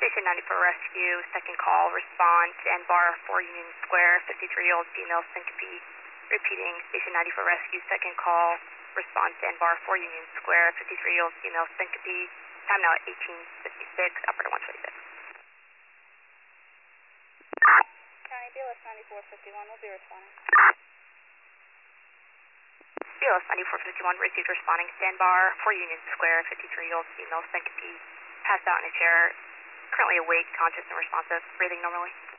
Station 94 Rescue, second call, response, and bar 4 Union Square, 53-year-old female syncope. Repeating, Station 94 Rescue, second call, response, and bar 4 Union Square, 53-year-old female syncope. Time now at 18:56, operator 126. County BLS 9451 will be responding. BLS 9451 received responding, stand bar 4 Union Square, 53-year-old female syncope. Passed out in a chair, currently awake, conscious and responsive, breathing normally.